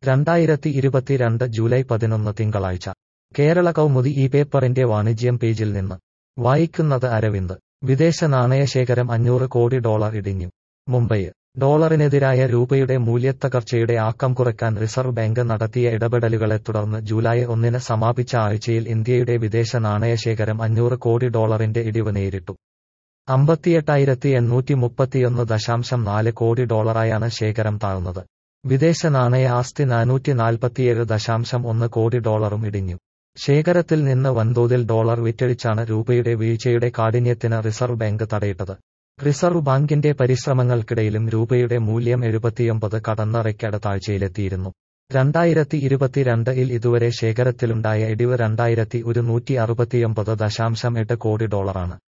2022 July 11 തിങ്കളാഴ്ച കേരള കൗമുദി ഈ പേപ്പറിന്റെ വാണിജ്യം പേജിൽ നിന്ന് വായിക്കുന്നത് അരവിന്ദ്. വിദേശ നാണയശേഖരം 500 കോടി ഡോളർ ഇടിഞ്ഞു. മുംബൈ. ഡോളറിനെതിരായ രൂപയുടെ മൂല്യത്തകർച്ചയുടെ ആക്കം കുറയ്ക്കാൻ റിസർവ് ബാങ്ക് നടത്തിയ ഇടപെടലുകളെ തുടർന്ന് ജൂലൈ 1 സമാപിച്ച ആഴ്ചയിൽ ഇന്ത്യയുടെ വിദേശ നാണയശേഖരം 500 കോടി ഡോളറിന്റെ ഇടിവ് നേരിട്ടു. 58,831.4 കോടി ഡോളറായാണ് ശേഖരം താഴ്ന്നത്. വിദേശ നാണയ ആസ്തി 447.1 കോടി ഡോളറും ഇടിഞ്ഞു. ശേഖരത്തിൽ നിന്ന് വൻതോതിൽ ഡോളർ വിറ്റഴിച്ചാണ് രൂപയുടെ വീഴ്ചയുടെ കാഠിന്യത്തിന് റിസർവ് ബാങ്ക് തടയിട്ടത്. റിസർവ് ബാങ്കിന്റെ പരിശ്രമങ്ങൾക്കിടയിലും രൂപയുടെ മൂല്യം 79 കടന്ന് റെക്കോർഡ് താഴ്ചയിലെത്തിയിരുന്നു. 2022 ഇതുവരെ ശേഖരത്തിലുണ്ടായ ഇടിവ് 2,169.8 കോടി ഡോളറാണ്.